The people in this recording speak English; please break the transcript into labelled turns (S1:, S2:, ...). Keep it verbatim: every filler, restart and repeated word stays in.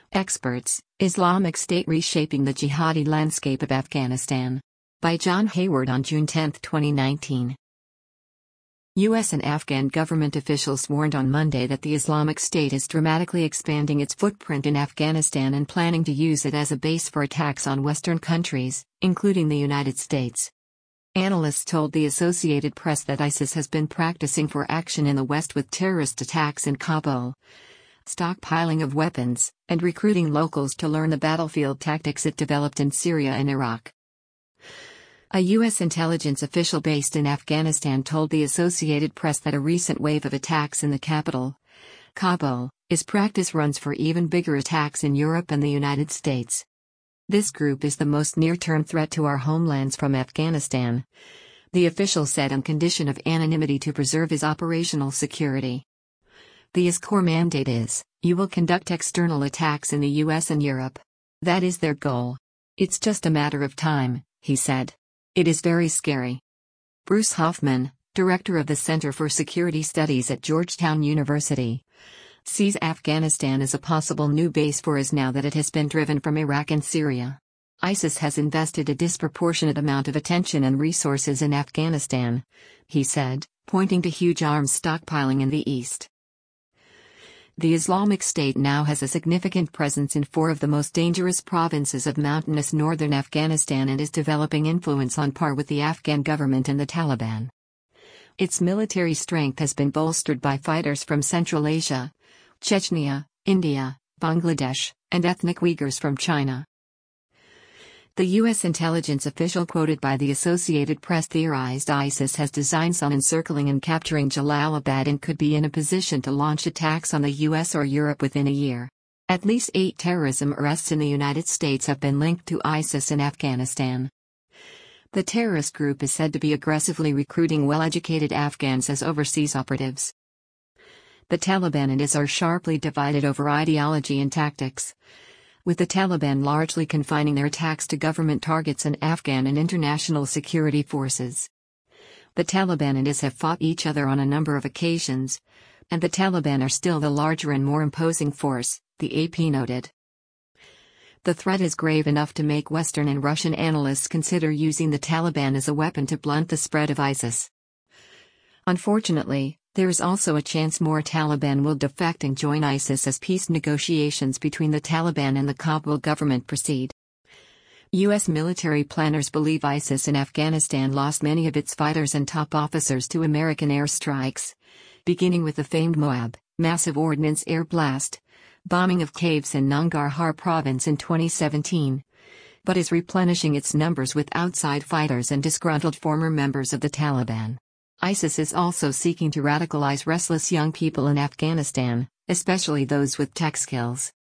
S1: Experts, Islamic State Reshaping the Jihadi Landscape of Afghanistan. By John Hayward on June tenth, twenty nineteen. U S and Afghan government officials warned on Monday that the Islamic State is dramatically expanding its footprint in Afghanistan and planning to use it as a base for attacks on Western countries, including the United States. Analysts told the Associated Press that ISIS has been practicing for action in the West with terrorist attacks in Kabul, stockpiling of weapons, and recruiting locals to learn the battlefield tactics it developed in Syria and Iraq. A U S intelligence official based in Afghanistan told the Associated Press that a recent wave of attacks in the capital, Kabul, is practice runs for even bigger attacks in Europe and the United States. This group is the most near-term threat to our homelands from Afghanistan, the official said on condition of anonymity to preserve his operational security. The I S core mandate is, you will conduct external attacks in the U S and Europe. That is their goal. It's just a matter of time, he said. It is very scary. Bruce Hoffman, director of the Center for Security Studies at Georgetown University, sees Afghanistan as a possible new base for us now that it has been driven from Iraq and Syria. ISIS has invested a disproportionate amount of attention and resources in Afghanistan, he said, pointing to huge arms stockpiling in the east. The Islamic State now has a significant presence in four of the most dangerous provinces of mountainous northern Afghanistan and is developing influence on par with the Afghan government and the Taliban. Its military strength has been bolstered by fighters from Central Asia, Chechnya, India, Bangladesh, and ethnic Uyghurs from China. The U S intelligence official quoted by the Associated Press theorized ISIS has designs on encircling and capturing Jalalabad and could be in a position to launch attacks on the U S or Europe within a year. At least eight terrorism arrests in the United States have been linked to ISIS in Afghanistan. The terrorist group is said to be aggressively recruiting well-educated Afghans as overseas operatives. The Taliban and I S are sharply divided over ideology and tactics, with the Taliban largely confining their attacks to government targets and Afghan and international security forces. The Taliban and I S have fought each other on a number of occasions, and the Taliban are still the larger and more imposing force, the A P noted. The threat is grave enough to make Western and Russian analysts consider using the Taliban as a weapon to blunt the spread of ISIS. Unfortunately, there is also a chance more Taliban will defect and join ISIS as peace negotiations between the Taliban and the Kabul government proceed. U S military planners believe ISIS in Afghanistan lost many of its fighters and top officers to American airstrikes, beginning with the famed Moab, massive ordnance air blast, bombing of caves in Nangarhar province in twenty seventeen, but is replenishing its numbers with outside fighters and disgruntled former members of the Taliban. ISIS is also seeking to radicalize restless young people in Afghanistan, especially those with tech skills.